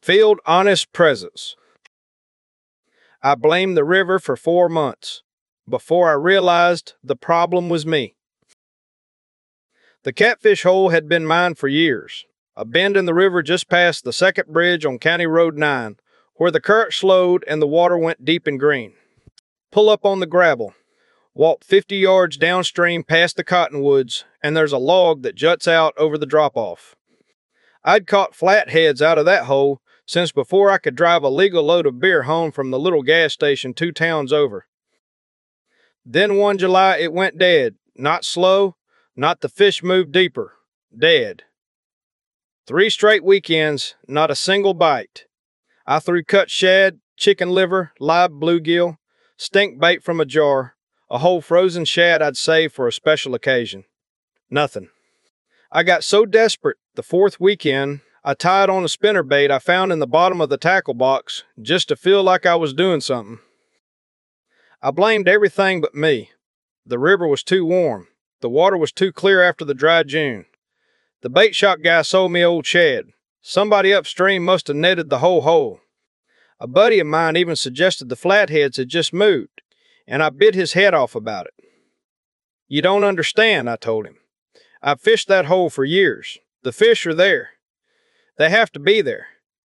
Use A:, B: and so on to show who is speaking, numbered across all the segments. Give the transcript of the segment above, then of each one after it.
A: Field honest presence. I blamed the river for 4 months before I realized the problem was me. The catfish hole had been mined for years, a bend in the river just past the second bridge on County Road 9, where the current slowed and the water went deep and green. Pull up on the gravel, walk 50 yards downstream past the cottonwoods, and there's a log that juts out over the drop-off. I'd caught flatheads out of that hole since before I could drive a legal load of beer home from the little gas station 2 towns over. Then one July it went dead, not slow, not the fish moved deeper, dead. 3 straight weekends, not a single bite. I threw cut shad, chicken liver, live bluegill, stink bait from a jar, a whole frozen shad I'd saved for a special occasion. Nothing. I got so desperate the 4th weekend, I tied on a spinnerbait I found in the bottom of the tackle box just to feel like I was doing something. I blamed everything but me. The river was too warm. The water was too clear after the dry June. The bait shop guy sold me old shad. Somebody upstream must have netted the whole hole. A buddy of mine even suggested the flatheads had just moved, and I bit his head off about it. You don't understand, I told him. I've fished that hole for years. The fish are there. They have to be there.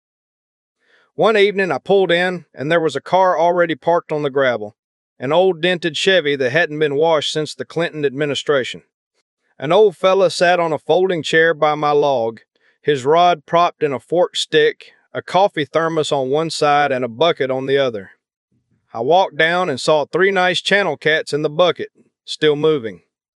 A: One evening I pulled in, and there was a car already parked on the gravel, an old dented Chevy that hadn't been washed since the Clinton administration. An old fella sat on a folding chair by my log, his rod propped in a forked stick, a coffee thermos on one side and a bucket on the other. I walked down and saw 3 nice channel cats in the bucket, still moving.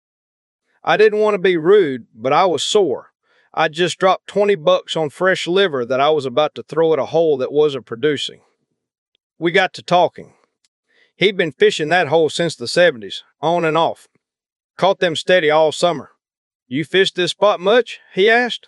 A: I didn't want to be rude, but I was sore. I'd just dropped $20 on fresh liver that I was about to throw at a hole that wasn't producing. We got to talking. He'd been fishing that hole since the 70s, on and off. Caught them steady all summer. You fished this spot much? He asked.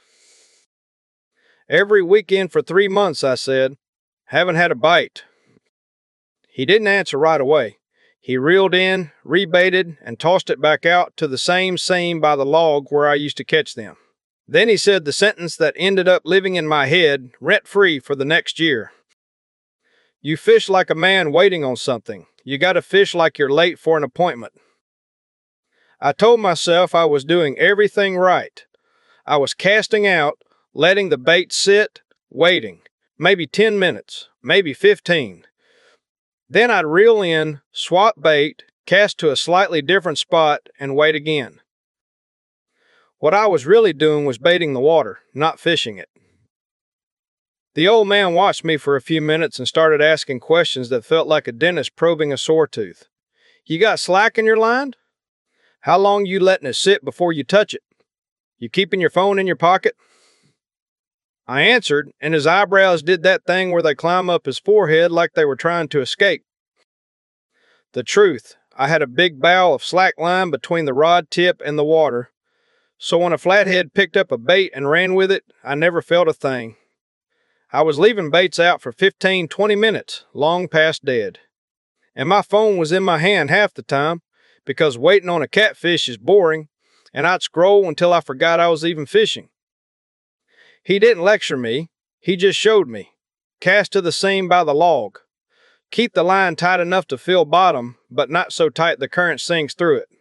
A: Every weekend for 3 months, I said. Haven't had a bite. He didn't answer right away. He reeled in, rebaited, and tossed it back out to the same seam by the log where I used to catch them. Then he said the sentence that ended up living in my head rent-free for the next year. You fish like a man waiting on something. You gotta fish like you're late for an appointment. I told myself I was doing everything right. I was casting out, letting the bait sit, waiting. Maybe 10 minutes, maybe 15. Then I'd reel in, swap bait, cast to a slightly different spot, and wait again. What I was really doing was baiting the water, not fishing it. The old man watched me for a few minutes and started asking questions that felt like a dentist probing a sore tooth. You got slack in your line? How long you letting it sit before you touch it? You keeping your phone in your pocket? I answered, and his eyebrows did that thing where they climb up his forehead like they were trying to escape. The truth, I had a big bow of slack line between the rod tip and the water, so when a flathead picked up a bait and ran with it, I never felt a thing. I was leaving baits out for 15-20 minutes, long past dead. And my phone was in my hand half the time, because waiting on a catfish is boring, and I'd scroll until I forgot I was even fishing. He didn't lecture me, he just showed me. Cast to the seam by the log. Keep the line tight enough to feel bottom, but not so tight the current sinks through it.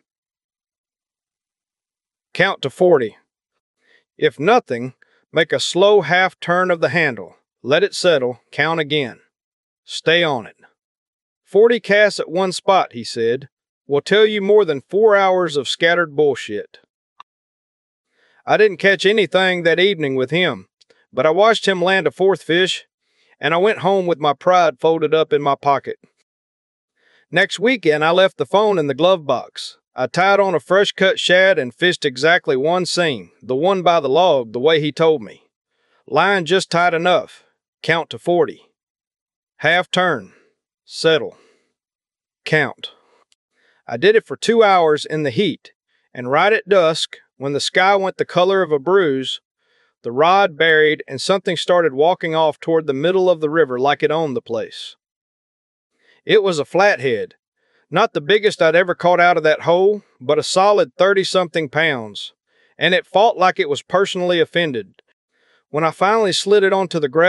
A: Count to 40. If nothing, make a slow half turn of the handle. Let it settle, count again. Stay on it. 40 casts at one spot, he said, will tell you more than 4 hours of scattered bullshit. I didn't catch anything that evening with him, but I watched him land a 4th fish, and I went home with my pride folded up in my pocket. Next weekend, I left the phone in the glove box. I tied on a fresh cut shad and fished exactly 1 seam, the one by the log, the way he told me. Line just tight enough. Count to 40. Half turn. Settle. Count. I did it for 2 hours in the heat, and right at dusk, when the sky went the color of a bruise, the rod buried and something started walking off toward the middle of the river like it owned the place. It was a flathead. Not the biggest I'd ever caught out of that hole, but a solid 30-something pounds, and it fought like it was personally offended. When I finally slid it onto the gravel,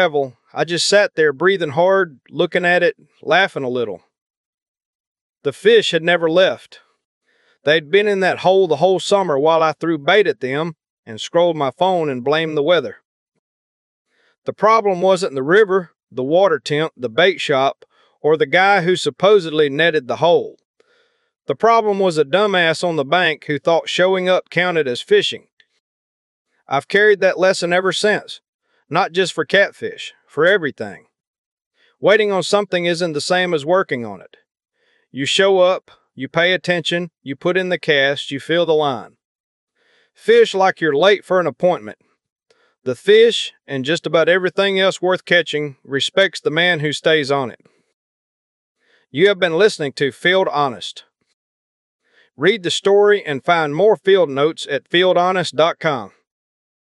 A: I just sat there breathing hard, looking at it, laughing a little. The fish had never left. They'd been in that hole the whole summer while I threw bait at them and scrolled my phone and blamed the weather. The problem wasn't the river, the water temp, the bait shop, or the guy who supposedly netted the hole. The problem was a dumbass on the bank who thought showing up counted as fishing. I've carried that lesson ever since, not just for catfish, for everything. Waiting on something isn't the same as working on it. You show up, you pay attention, you put in the cast, you feel the line. Fish like you're late for an appointment. The fish, and just about everything else worth catching, respects the man who stays on it. You have been listening to Field Honest. Read the story and find more field notes at fieldhonest.com.